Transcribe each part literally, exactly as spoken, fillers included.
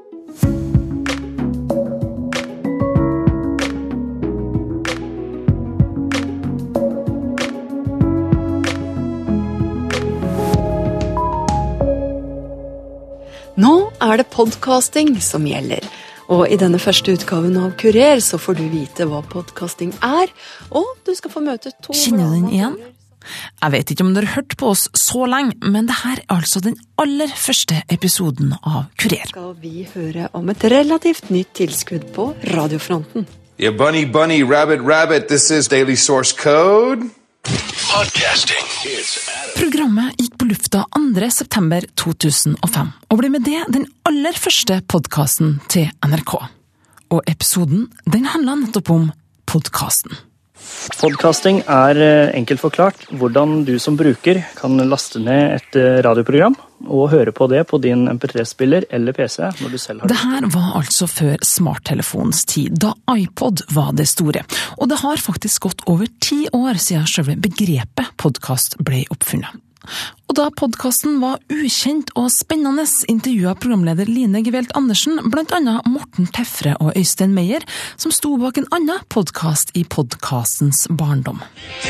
Nå er det podcasting som gjelder, og i denne første utgaven av Kurer så får du vite hva podcasting er, og du skal få møte to... Kjenner du den igjen? Jeg vet ikke om du har hørt på oss så lenge, men det her er altså den aller første episoden av Kurer. Skal vi høre om et relativt nytt tilskudd på radiofronten. Yeah, bunny, bunny, rabbit, rabbit, this is Daily Source Code. Podcasting. Programmet gikk på lufta andre september to tusen og fem, og ble med det den aller første podcasten til N R K. Og episoden, den handlet nettopp om podcasten. Podcasting er enkelt forklart hvordan du som bruker kan laste ned et radioprogram og høre på det på din M P tre-spiller eller P C når du selv har det. Det her var altså før smarttelefonens tid, da iPod var det store. Og det har faktisk gått over ti år siden selve begrepet podcast ble oppfunnet. Og da podcasten var ukjent og spennende, intervjuet programleder Line Gevelt Andersen blant annet Morten Tefre og Øystein Meyer, som sto bak en annen podcast i podcastens barndom.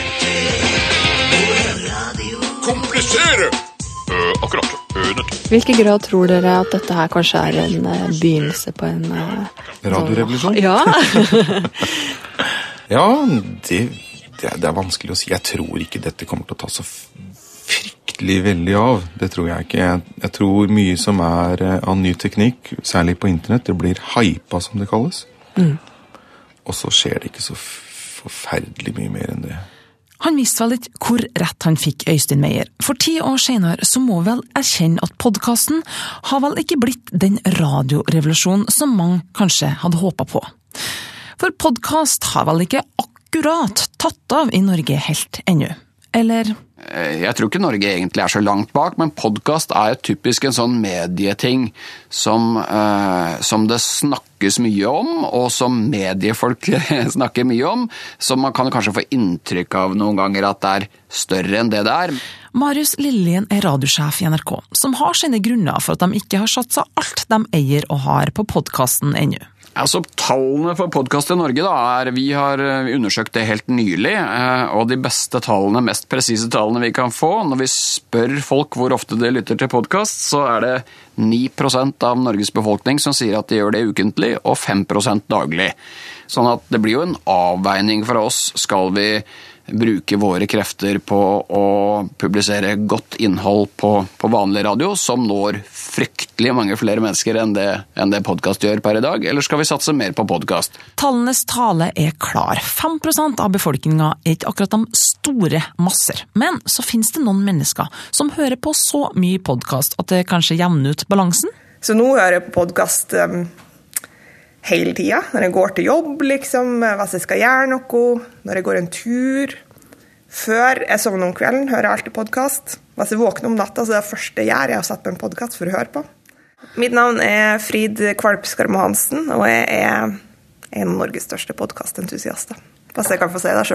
Komplisere! Uh, akkurat. Uh, Hvilke grad tror dere at dette her kanskje er en uh, begynnelse på en... Uh, Radiorevolusjon? Ja. ja, det, det, det er vanskelig å si. Jeg tror ikke dette kommer til å ta så fryktelig veldig av. Det tror jeg ikke. Jeg, jeg tror mye som er uh, av ny teknikk, særlig på internett, det blir hypa som det kalles. Mm. Og så skjer det ikke så forferdelig mye mer enn det. Han visste vel ikke hvor rett han fikk Øystein Meyer. For ti år senere så må vel erkjenne at podcasten har vel ikke blitt den radiorevolusjonen som mange kanskje hadde håpet på. For podcast har vel ikke akkurat tatt av i Norge helt ennå. Eller... Jeg tror ikke Norge egentlig er så langt bak, men podcast er jo typisk en sånn medieting som, eh, som det snakkes mye om, og som mediefolk snakker mye om, så man kan kanskje få inntrykk av noen ganger at det er større enn det det er. Marius Lillien er radiosjef i N R K, som har sine grunner for at de ikke har satt seg alt de eier og har på podcasten ennå. Altså, tallene for podcast i Norge da, er, vi har undersøkt det helt nylig, og de beste tallene, mest presise tallene vi kan få, når vi spør folk hvor ofte de lytter til podcast, så er det ni prosent av Norges befolkning som sier at de gjør det ukentlig, og fem prosent daglig. Sånn at det blir jo en avveining for oss, skal vi bruke våre krefter på å publisere godt innhold på, på vanlig radio, som når fryktelig mange flere mennesker enn det, enn det podcast gjør per i dag, eller skal vi satse mer på podcast? Tallenes tale er klar. fem prosent av befolkningen er ikke akkurat de store masser. Men så finnes det noen mennesker som hører på så mye podcast at det kanskje jevner ut balansen. Så nå hører jeg på podcast um, hele tiden, når jeg går til jobb, liksom, hvis jeg skal gjøre noe, når jeg går en tur. Før jeg sovner om kvelden, hører jeg alltid podcast. Hvis jeg våkner om natta, så er det første jeg gjør, jeg har satt på en podcast for å høre på. Mitt navn er Frid Kvalpskarmo Hansen, og jeg er en av Norges største podcastentusiaster. Hvis jeg kan få si det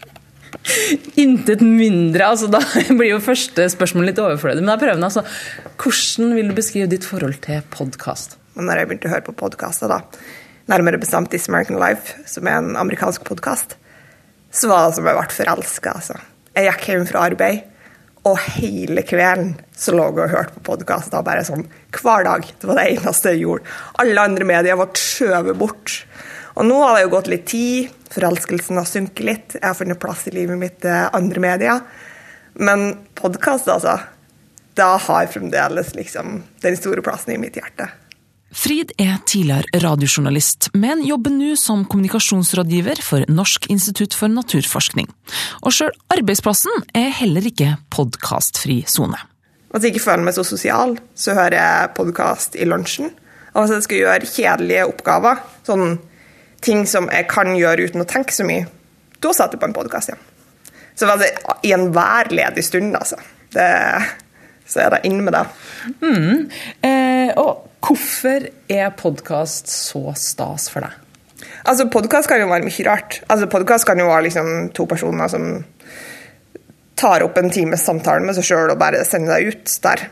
selv. Intet mindre, altså da blir jo første spørsmål litt overflødig. Men jeg prøver den, altså, hvordan vil du beskrive ditt forhold til podcast? Når jeg begynte å høre på podcaster da, nærmere bestemt This American Life, som er en amerikansk podcast, så var det som jeg ble forelsket, altså. Jeg gikk hjem fra arbeid, og hele kvelden så lå jeg og hørte på podcast da, bare sånn hver dag. Det var det eneste jeg gjorde. Alle andre medier var skjøvet bort. Og nå har det jo gått litt tid, forelskelsen har synket litt, jeg har funnet plass i livet mitt til andre medier, men podcast, altså, da har fremdeles liksom den store plassen i mitt hjerte. Frid er tidligere radiojournalist, men jobber nå som kommunikasjonsrådgiver for Norsk institutt for naturforskning. Og selv arbeidsplassen er heller ikke podcastfri zone. Hvis jeg ikke føler meg så sosial, så hører jeg podcast i lunsjen. Og hvis jeg skal gjøre kjedelige oppgaver, sånn ting som jeg kan gjøre uten å tenke så mye, da setter jeg på en podcast, ja. Så hvis jeg, i en hver ledig stund, altså, det, så er det inn med det. Mm. Eh, og hvorfor er podcast så stas for deg? Altså, podcast kan jo være mye rart. Altså, podcast kan jo være liksom to personer som tar opp en times samtale med seg selv og bare sender det ut der.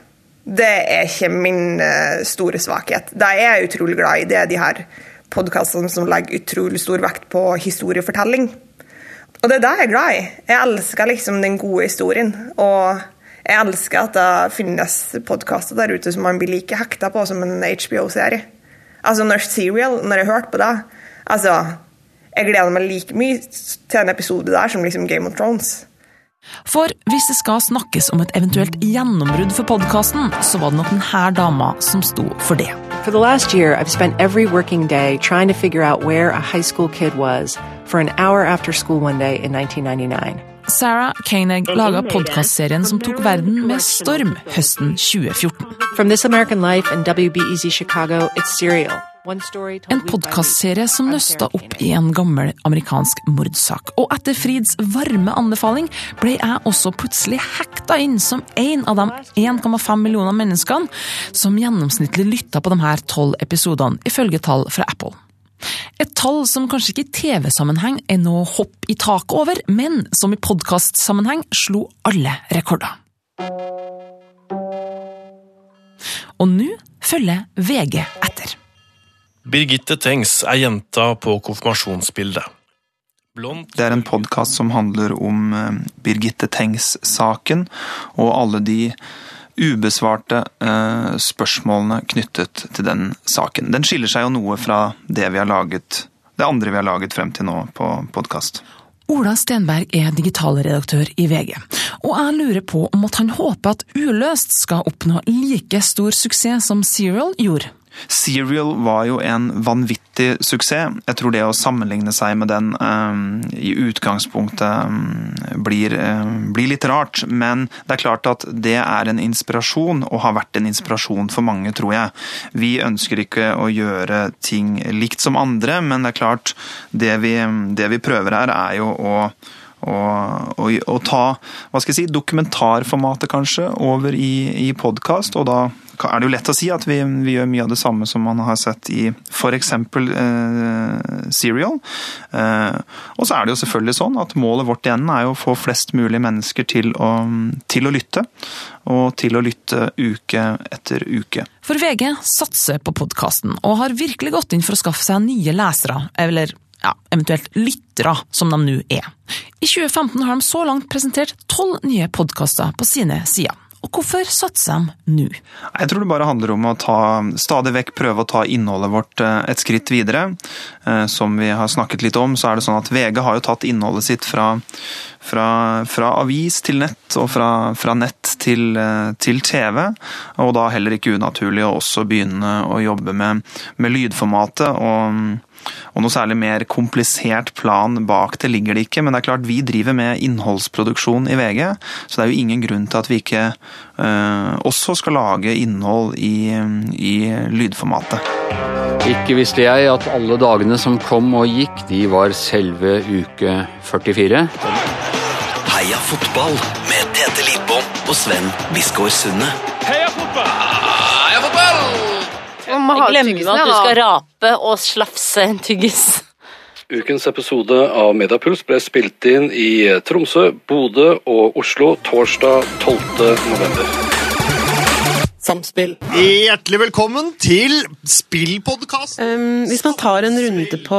Det er ikke min uh, store svakhet. Det jeg er utrolig glad i, det er de her podcastene som legger utrolig stor vekt på historiefortelling. Og det er det jeg er glad i. Jeg elsker liksom den gode historien, og jeg elsker at det finnes podcaster der ute som man blir like hekta på som en H B O-serie. Altså når Serial, når jeg hørte på det, altså, jeg gleder meg like mye til en episode der som liksom Game of Thrones. For hvis det skal snakkes om et eventuelt gjennombrudd for podcasten, så var det nok denne dama som sto for det. For the last year, I've spent every working day trying to figure out where a high school kid was for an hour after school one day in nineteen ninety-nine. Sarah Koenig laget podcastserien som tok verden med storm høsten tjue fjorten. From This American Life and W B E Z Chicago, it's Serial. En podcastserie som nøsta opp i en gammel amerikansk mordsak. Og etter Frids varme anbefaling ble jeg også plutselig hekta inn som en av de en komma fem millioner menneskene som gjennomsnittlig lyttet på de her tolv episodene, ifølge tall fra Apple. Et tall som kanskje ikke i T V-sammenheng er noe hopp i tak over, men som i podcast-sammenheng slo alle rekorder. Og nå følger V G etter. Birgitte Tengs er jenta på konfirmasjonsbildet. Blond... Det er en podcast som handler om Birgitte Tengs-saken og alle de ubesvarte eh, spørsmålene knyttet til den saken. Den skiller seg jo noe fra det vi har laget, det andre vi har laget frem til nå på podcast. Ola Stenberg er digitalredaktør i V G, og jeg lurer på om at han håper at Uløst skal oppnå like stor suksess som Serial gjorde. Serial var jo en vanvittig suksess. Jeg tror det å sammenligne seg med den um, i utgangspunktet um, blir, uh, blir litt rart, men det er klart at det er en inspirasjon, og har vært en inspirasjon for mange, tror jeg. Vi ønsker ikke å gjøre ting likt som andre, men det er klart, det vi, det vi prøver her er jo å Og, og, og ta, hva skal jeg si, dokumentarformatet kanskje over i, i podcast, og da er det jo lett å si at vi, vi gjør mye av det samme som man har sett i for eksempel eh, Serial. Eh, og så er det jo selvfølgelig sånn at målet vårt igjen er jo å få flest mulig mennesker til å, til å lytte, og til å lytte uke etter uke. For V G satser på podcasten, og har virkelig gått inn for å skaffe seg nye lesere, eller ja, eventuelt lyttere, som de nå er. I tjue femten har de så langt presentert tolv nye podcaster på sine sider. Og hvorfor satser de nå? Jeg tror det bare handler om å ta, stadig vekk prøve å ta innholdet vårt et skritt videre. Som vi har snakket litt om, så er det sånn at V G har jo tatt innholdet sitt fra, fra, fra avis til nett, og fra, fra nett til, til T V, og da heller ikke unaturlig å også begynne å jobbe med, med lydformatet, og Og noe særlig mer komplisert plan bak det ligger det ikke, men det er klart vi driver med innholdsproduksjon i V G, så det er jo ingen grunn til at vi ikke uh, også skal lage innhold i, i lydformatet. Ikke visste jeg at alle dagene som kom og gikk, de var selve uke førtifire. Heia fotball med Tete Lidbom og Sven Biskår Sunde. Heia fotball! Heia fotball! Jeg glemmer at du skal rape og slafse en tyggis. Ukens episode av Mediapuls ble spilt inn i Tromsø, Bodø og Oslo torsdag tolvte november. Samspill. Hjertelig velkommen til Spillpodcast. Um, hvis man tar en runde på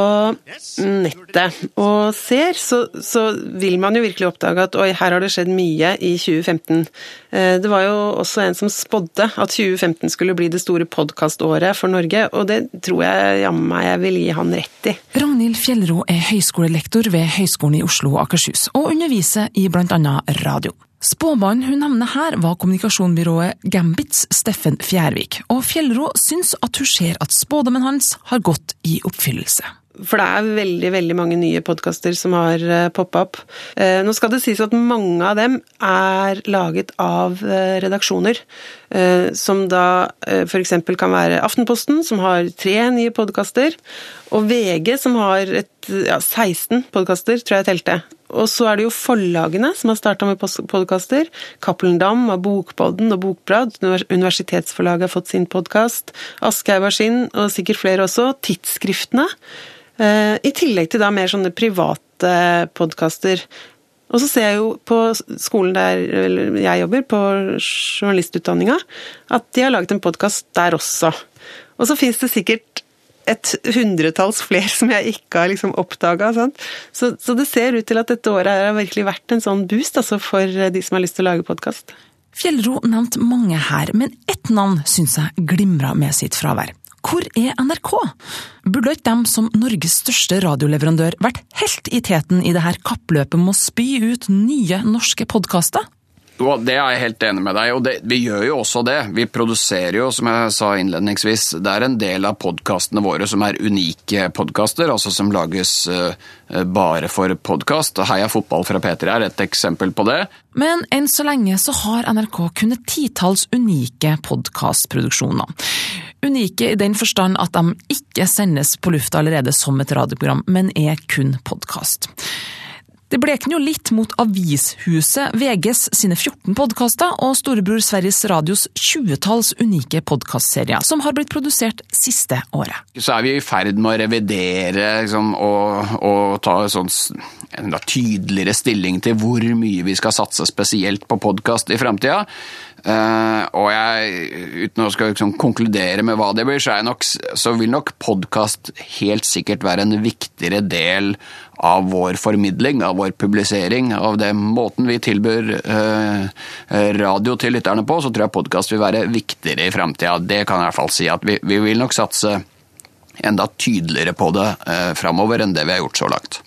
nettet og ser, så, så vil man jo virkelig oppdage at oi, her har det skjedd mye i tjue femten. Uh, det var jo også en som spådde at tjue femten skulle bli det store podcaståret for Norge, og det tror jeg jammen meg jeg vil gi han rett i. Ragnhild Fjellro er høyskolelektor ved Høgskolen i Oslo og Akershus, og underviser i blant annet radio. Spåmannen hun nevner her var kommunikasjonbyrået Gambits Steffen Fjærvik, og Fjellro syns at hun ser at spådommen hans har gått i oppfyllelse. For det er veldig, veldig mange nye podcaster som har poppet opp. Nå skal det sies at mange av dem er laget av redaksjoner, som da for eksempel kan være Aftenposten, som har tre nye podcaster, og V G, som har et, ja, seksten podcaster, tror jeg telte. Og så er det jo forlagene som har startet med podcaster. Cappelen Damm av Bokpodden og Bokbrad. Universitetsforlaget har fått sin podcast. Aschehoug har sin, og sikkert flere også. Tidsskriftene. I tillegg til da mer sånne private podcaster. Og så ser jeg jo på skolen der jeg jobber, på journalistutdanninga, at de har laget en podcast der også. Og så finnes det sikkert et hundretalls flere som jeg ikke har liksom oppdaget. Sant? Så, så det ser ut til at dette året har virkelig vært en sånn boost altså, for de som har lyst til å lage podcast. Fjellro nevnte mange her, men ett navn synes jeg glimrer med sitt fravær. Hvor er N R K? Burde ikke dem som Norges største radioleverandør vært helt i teten i det her kappløpet med å spy ut nye norske podcaster? Jo, det er jeg helt enig med deg, og det, vi gjør jo også det. Vi produserer jo, som jeg sa innledningsvis, det er en del av podcastene våre som er unike podcaster, altså som lages uh, bare for podcast. Heia fotball fra P tre er et eksempel på det. Men enn så lenge så har N R K kun et titalls unike podcastproduksjoner. Unike i den forstand at de ikke sendes på lufta allerede som et radioprogram, men er kun podcast. Det bleken jo litt mot Avishuset, V G's sine fjorten podcaster og Storebror Sveriges Radios tjuetalls unike podcastserier som har blitt produsert siste året. Så er vi i ferd med å revidere liksom, og, og ta sånn, en da, tydeligere stilling til hvor mye vi skal satse spesielt på podcast i fremtiden. Uh, og jeg, uten å skal liksom, konkludere med hva det blir, så, nok, så vil nok podcast helt sikkert være en viktigere del av vår formidling, av vår publisering, av den måten vi tilbyr uh, radio til lytterne på, så tror jeg podcast vil være viktigere i fremtiden. Det kan jeg i hvert fall si, at vi, vi vil nok satse enda tydeligere på det uh, fremover enn det vi har gjort så langt.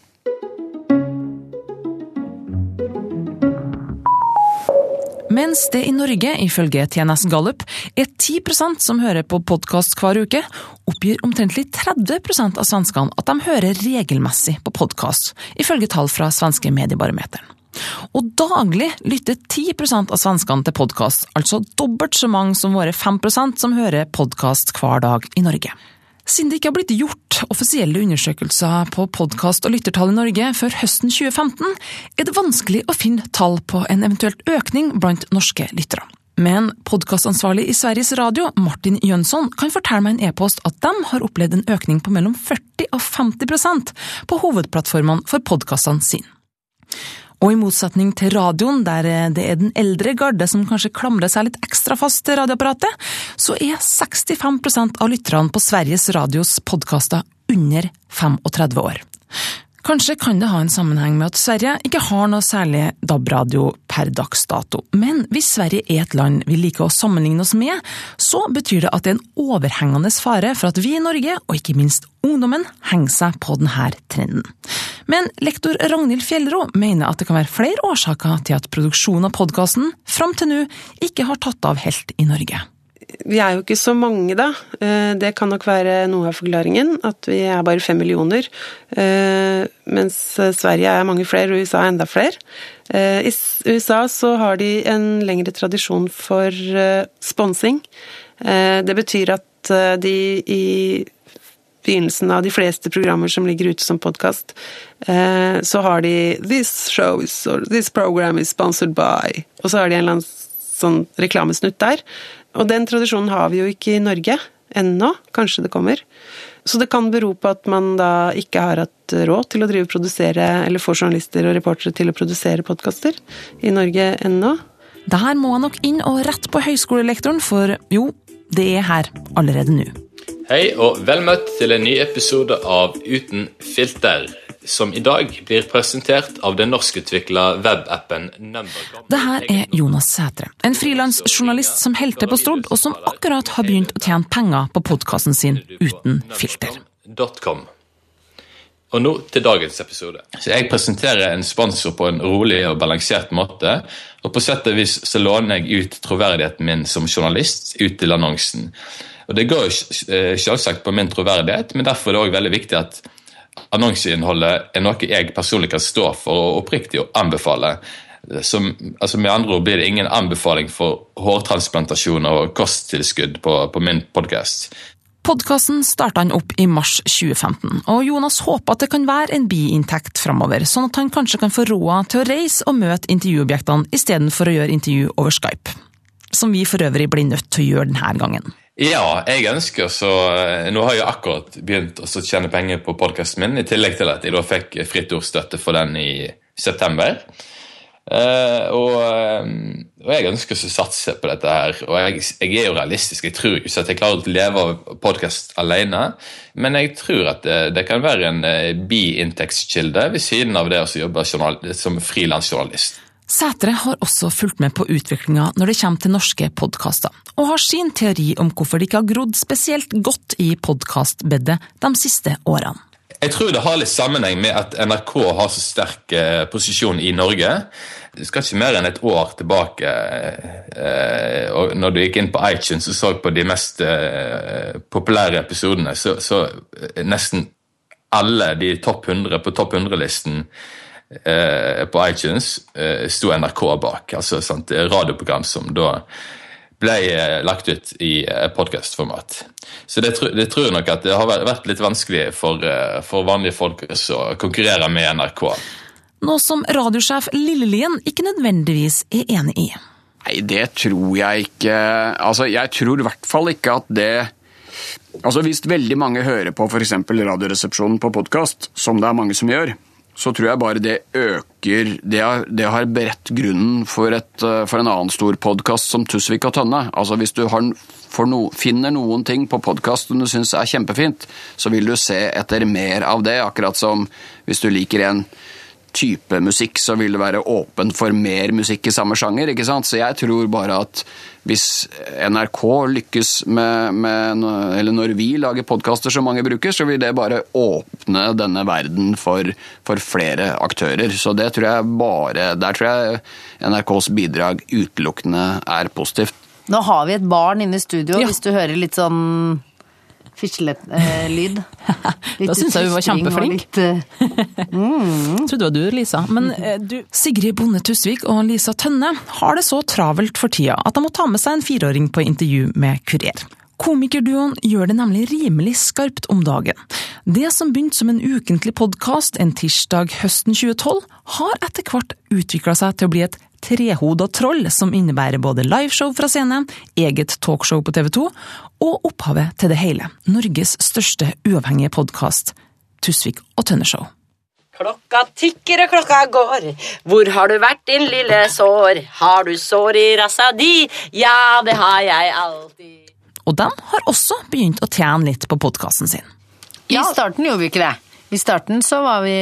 Mens det i Norge, ifølge T N S Gallup, er ti prosent som hører på podcast hver uke, oppgir omtrentlig tretti prosent av svenskene at de hører regelmessig på podcast, ifølge tall fra svenske mediebarometeren. Og daglig lytter ti prosent av svenskene til podcast, altså dobbelt så mange som våre fem prosent som hører podcast hver dag i Norge. Siden det ikke har blitt gjort offisielle undersøkelser på podcast- og lyttertall i Norge før høsten tjue femten, er det vanskelig å finne tall på en eventuelt økning blant norske lyttere. Men podcastansvarlig i Sveriges Radio, Martin Jönsson, kan fortelle meg en e-post at de har opplevd en økning på mellom førti og femti prosent på hovedplattformene for podcastene sine. Og i motsetning til radioen, der det er den eldre garde som kanskje klamrer seg litt ekstra fast til radioapparatet, så er sekstifem prosent av lytterne på Sveriges Radios podcaster under trettifem år. Kanskje kan det ha en sammenheng med at Sverige ikke har noe særlig D A B-radio per dags dato. Men hvis Sverige er et land vi liker å sammenligne oss med, så betyr det at det er en overhengende fare for at vi i Norge, og ikke minst ungdommen, henger seg på denne trenden. Men lektor Ragnhild Fjellro mener at det kan være flere årsaker til at produksjonen av podcasten fram til nå ikke har tatt av helt i Norge. Vi er jo ikke så mange da. Det kan nok være noe av forklaringen, at vi er bare fem millioner, mens Sverige er mange flere, og U S A er enda flere. I U S A så har de en lengre tradisjon for sponsing. Det betyr at de i begynnelsen av de fleste programmer som ligger ute som podcast, så har de «This show is, or this program is sponsored by», og så har de en eller annen sånn reklamesnutt der. Og den tradisjonen har vi jo ikke i Norge ennå, kanskje det kommer. Så det kan bero på at man da ikke har hatt råd til å drive og produsere, eller få journalister og reportere til å produsere podcaster i Norge ennå. Der må jeg nok inn og rett på høyskolelektoren, for jo, det er her allerede nå. Hei og vel møtt til en ny episode av Uten filter, som i dag blir presentert av den norskutviklede webappen Numbercom. Dette er Jonas Sætre, en frilansjournalist som helt til på Stord, og som akkurat har begynt å tjene penger på podcasten sin Uten filter. .com. Og nå til dagens episode. Så jeg presenterer en sponsor på en rolig og balansert måte, og på sett og vis så låner jeg ut troverdigheten min som journalist ut til annonsen. Og det går jo selvsagt på min troverdighet, men derfor er det også veldig viktig at annonseinnholdet er noe jeg personlig kan stå for og oppriktig å anbefale. Som, altså med andre ord blir det ingen anbefaling for hårtransplantasjon og kosttilskudd på, på min podcast. Podcasten startet han opp i mars tjue femten, og Jonas håper at det kan være en biinntekt fremover, sånn at han kanskje kan få råd til å reise og møte intervjuobjektene i stedet for å gjøre intervju over Skype, som vi for øvrig blir nødt til å gjøre denne gangen. Ja, jeg ønsker så, nå har jeg akkurat begynt å tjene penger på podcasten min, i tillegg til at jeg da fikk fritt ordstøtte for den i september. Uh, og, og jeg ønsker å satse på dette her, og jeg, jeg er jo realistisk, jeg tror ikke at jeg klarer å leve av podcast alene, men jeg tror at det, det kan være en uh, bi-inntektskilde ved siden av det å jobbe journal, som frilansjournalist. Sætre har også fulgt med på utviklingen når det kommer til norske podcaster, og har sin teori om hvorfor de ikke har grodd spesielt godt i podcastbeddet de siste årene. Jeg tror det har litt sammenheng med at N R K har så sterk eh, posisjon i Norge. Det skal ikke mer enn et år tilbake, eh, og når du gikk inn på iTunes og så på de mest eh, populære episodene, så, så nesten alle de topp hundre på topp hundre-listen eh, på iTunes eh, sto N R K bak. Altså sant, radioprogram som da ble lagt ut i podcastformat. Så det, det tror jeg nok at det har vært litt vanskelig for, for vanlige folk å konkurrere med N R K. Noe som radiosjef Lillelien ikke nødvendigvis er enig i. Nei, det tror jeg ikke. Altså, jeg tror i hvert fall ikke at det... Altså, hvis veldig mange hører på for eksempel radioresepsjonen på podcast, som det er mange som gjør, så tror jeg bare det øker, det har, det har beredt grunnen for, et, for en annen stor podcast som Tusvik og Tønne. Altså hvis du har, no, finner noen ting på podcast som du synes er kjempefint, så vil du se etter mer av det, akkurat som hvis du liker en type musikk, så vil det være åpen for mer musikk i samme sjanger, ikke sant? Så jeg tror bare at hvis N R K lykkes med, med eller når vi lager podcaster som mange bruker, så vil det bare åpne denne verden for, for flere aktører. Så det tror jeg bare, der tror jeg N R K's bidrag utelukkende er positivt. Nå har vi et barn inne i studio, ja. Hvis du hører litt sånn fislet-lyd. Eh, da synes jeg hun var kjempeflink. Litt, uh, mm. Tror du var du, Lisa. Men eh, du, Sigrid Bonde Tusvik og Lisa Tønne har det så travelt for tida at de må ta med seg en fireåring på intervju med Kurer. Komikerduoen gjør det nemlig rimelig skarpt om dagen. Det som begynte som en ukentlig podcast en tirsdag høsten tjue tolv, har etter hvert utviklet seg til å bli et trehodet troll som innebærer både liveshow fra scenen, eget talkshow på T V to og opphavet til det hele, Norges største uavhengige podcast, Tusvik og Tønne Show. Klokka tikker og klokka går, hvor har du vært din lille sår? Har du sår i rassa di? Ja, det har jeg alltid. Og de har også begynt å tjene litt på podcasten sin. I starten gjorde vi ikke det. I starten så var, vi,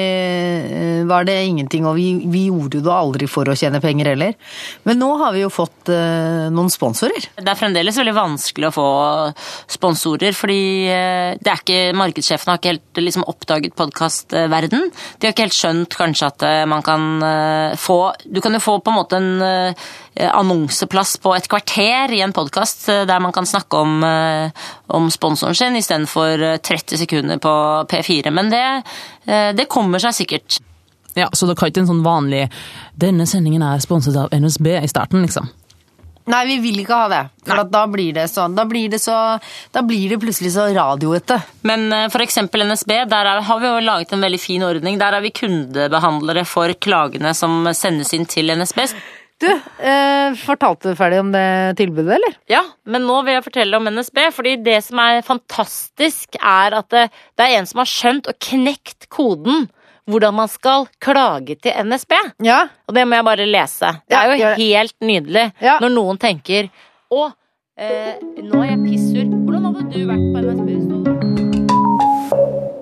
var det ingenting, og vi, vi gjorde det aldri for å tjene penger heller. Men nå har vi jo fått uh, noen sponsorer. Det er fremdeles veldig vanskelig å få sponsorer, fordi uh, det er ikke, markedssjefen har ikke helt liksom, oppdaget podcastverden. De har ikke helt skjønt kanskje at uh, man kan uh, få, du kan jo få på en måte en uh, annonseplass på et kvarter i en podcast uh, der man kan snakke om, uh, om sponsoren sin, i stedet for uh, tretti sekunder på P fire. Men det Det kommer seg sikkert. Ja, så det kan ikke en sånn vanlig denne sendingen er sponset av N S B i starten, liksom? Nei, vi vil ikke ha det. For da blir det så, da blir det så, da blir det plutselig så radioete. Men for eksempel N S B, der er, har vi jo laget en veldig fin ordning. Der er vi kundebehandlere for klagene som sendes inn til N S B. Du, eh, fortalte du ferdig om det tilbudet, eller? Ja, men nå vil jeg fortelle om N S B, fordi det som er fantastisk er at det, det er en som har skjønt og knekt koden hvordan man skal klage til N S B. Ja. Og det må jeg bare lese. Det er jo ja, helt nydelig ja. Når noen tenker, å, eh, nå er jeg pissur. Hvordan hadde du vært på N S B?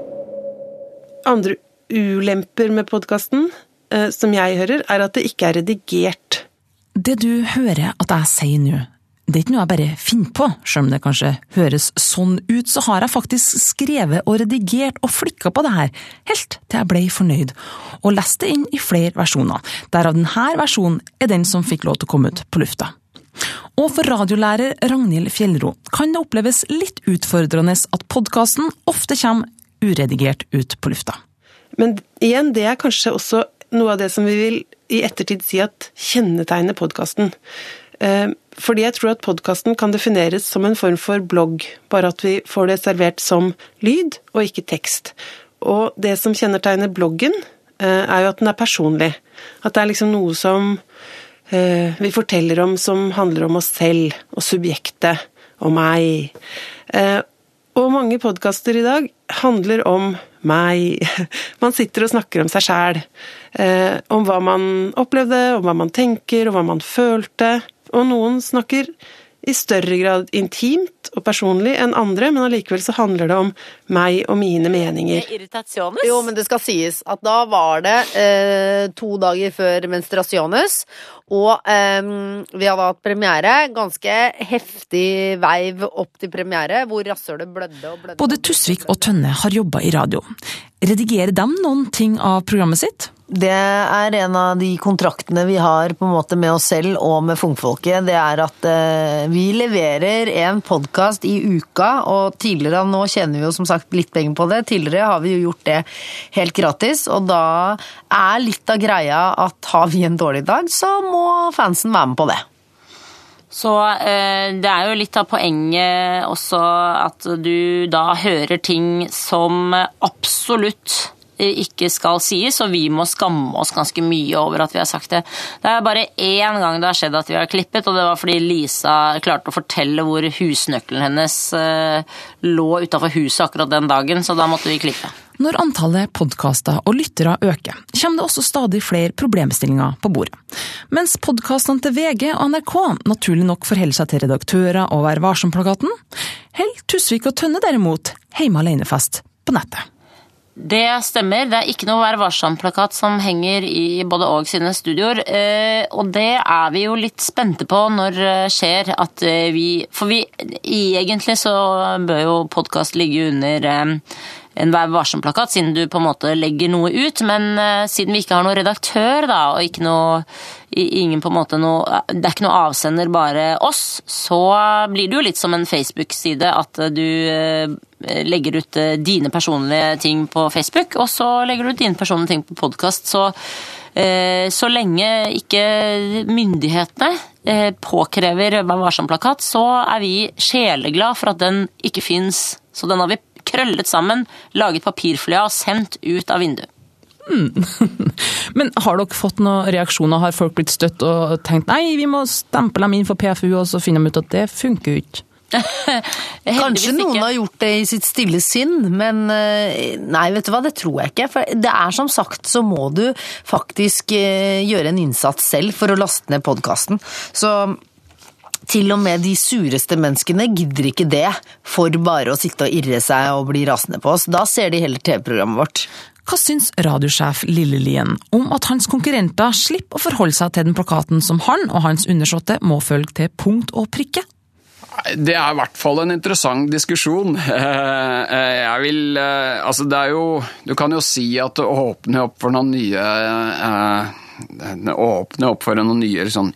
Andre ulemper med podcasten, eh, som jeg hører, er at det ikke er redigert. Det du hører at jeg sier nå, det er ikke noe jeg bare finner på, selv om det kanskje høres sånn ut, så har jeg faktisk skrevet og redigert og flikket på det her, helt til jeg ble fornøyd, og leste inn i flere versjoner, derav denne versjonen er den som fikk lov til å komme ut på lufta. Og for radiolærer Ragnhild Fjellro kan det oppleves litt utfordrende at podcasten ofte kommer uredigert ut på lufta. Men igjen, det er kanskje også noe av det som vi vil i ettertid si at kjennetegner podcasten. Fordi jeg tror at podcasten kan defineres som en form for blogg, bare at vi får det servert som lyd og ikke tekst. Og det som kjennetegner bloggen er jo at den er personlig. At det er liksom noe som vi forteller om som handler om oss selv og subjektet og meg. Og mange podcaster i dag handler om meg. Man sitter og snakker om seg selv, eh, om hva man opplevde, om hva man tenker, og hva man følte. Og noen snakker i større grad intimt og personlig enn andre, men allikevel så handler det om meg og mine meninger. Irritasjones? Jo, men det skal sies at da var det eh, to dager før menstruasjones, og eh, vi hadde hatt premiere, ganske heftig veiv opp til premiere, hvor rasshølet blødde og blødde. Både Tusvik og Tønne har jobbet i radio. Redigerer de noen ting av programmet sitt? Det er en av de kontraktene vi har på en måte med oss selv og med Fungfolket. Det er at eh, vi leverer en podcast i uka, og tidligere, nå tjener vi jo som sagt litt penger på det, tidligere har vi jo gjort det helt gratis, og da er litt av greia at har vi en dårlig dag, så må fansen være med på det. Så eh, det er jo litt av poenget også at du da hører ting som absolutt ikke skal sies, og vi må skamme oss ganske mye over at vi har sagt det. Det er bare én gang det har skjedd at vi har klippet, og det var fordi Lisa klarte å fortelle hvor husnøkkelen hennes eh, lå utenfor huset akkurat den dagen, så da måtte vi klippe. Når antallet podcaster og lyttere øker, kommer det også stadig flere problemstillinger på bordet. Mens podcastene til V G og N R K naturlig nok forholder seg til redaktører og Vær varsom-plakaten, holder Tusvik og Tønne derimot hjemme alene-fest på nettet. Det stemmer, det er ikke noe Vær varsom-plakat som henger i både og sine studioer, og det er vi jo litt spente på når det skjer at vi, for vi egentlig så bør jo podcast ligge under en Vær varsom-plakat, siden du på en måte legger noe ut, men siden vi ikke har noen redaktør da, og ikke noe, ingen på en måte noe, det er ikke noe avsender bare oss, så blir det jo litt som en Facebook-side at du legger ut dine personlige ting på Facebook, og så legger du ut dine personlige ting på podcast, så så lenge ikke myndighetene påkrever Vær varsom-plakat, så er vi sjeleglad for at den ikke finnes, så den har vi krøllet sammen, laget papirfløya og sendt ut av vinduet. Mm. Men har dere fått noen reaksjoner? Har folk blitt støtt og tenkt nei, vi må stemple dem inn for P F U, og så finner de ut at det funker ikke? Kanskje noen har gjort det i sitt stille sinn, men nei, vet du hva, det tror jeg ikke. For det er som sagt, så må du faktisk gjøre en innsats selv for å laste ned podcasten. Så til og med de sureste menneskene gidder ikke det for bare å sitte og irre seg og bli rasende på oss. Da ser de heller T V-programmet vårt. Hva syns radiosjef Lille Lien om at hans konkurrenter slipper å forholde seg til den plakaten som han og hans undersåtte må følge til punkt og prikke? Det er i hvert fall en interessant diskusjon. Jeg vil, altså det er jo, du kan jo si at det åpner opp for noen nye åpne opp for noen nye sånn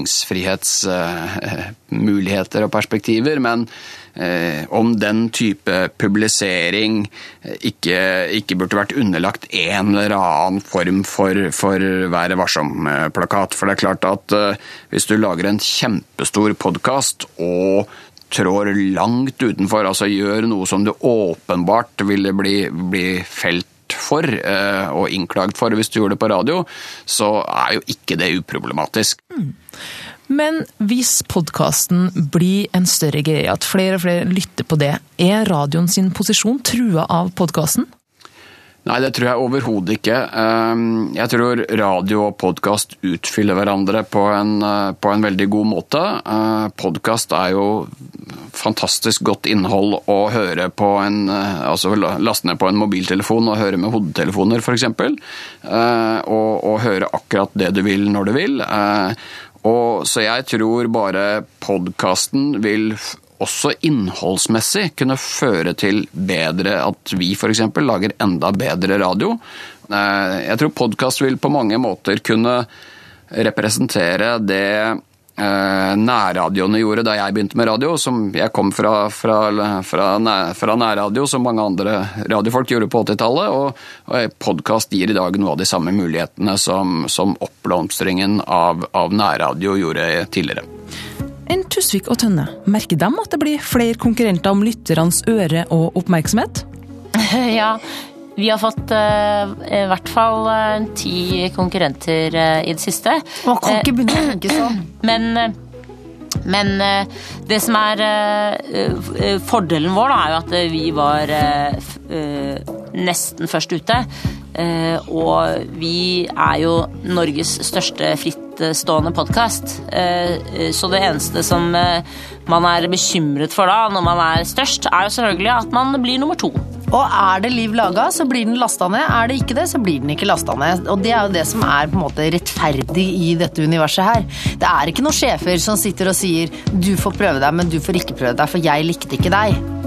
ytringsfrihetsmuligheter og perspektiver, men eh, om den type publisering ikke, ikke burde vært underlagt en eller annen form for, for Vær varsom-plakat. For det er klart at eh, hvis du lager en kjempestor podcast og trår langt utenfor, altså gjør noe som du åpenbart ville bli, bli felt for og innklagd for hvis du gjorde det på radio, så er jo ikke det uproblematisk. Mm. Men hvis podcasten blir en større greie, at flere og flere lytter på det, er radioen sin posisjon trua av podcasten? Nei, det tror jeg overhodet ikke. Jeg tror radio og podcast utfyller hverandre på en, på en veldig god måte. Podcast er jo fantastisk godt innhold å høre på en, altså laste ned på en mobiltelefon og høre med hodetelefoner for eksempel, og, og høre akkurat det du vil når du vil. Og, så jeg tror bare podcasten vil også innholdsmessig kunne føre til bedre, at vi for eksempel lager enda bedre radio. Jeg tror podcast vil på mange måter kunne representere det nærradioene gjorde da jeg begynte med radio, som jeg kom fra, fra, fra, nær, fra nærradio, som mange andre radiofolk gjorde på åttitallet, og, og podcast gir i dag noe av de samme mulighetene som, som oppblomstringen av, av nærradio gjorde tidligere. En Tusvik og Tønne, merker de at det blir flere konkurrenter om lytterens øre og oppmerksomhet? Ja, vi har fått uh, i hvert fall uh, ti konkurrenter uh, i det siste. Man kan ikke begynne å tenke sånn. Men, uh, men uh, det som er uh, fordelen vår da, er jo at vi var uh, uh, nesten først ute. Uh, og vi er jo Norges største frittstående podcast. Uh, så det eneste som uh, man er bekymret for da, når man er størst, er jo selvfølgelig at man blir nummer to. Og er det liv laga, så blir den lastet ned. Er det ikke det, så blir den ikke lastet ned. Og det er jo det som er på en måte rettferdig i dette universet her. Det er ikke noen sjefer som sitter og sier du får prøve deg, men du får ikke prøve deg, for jeg likte ikke deg.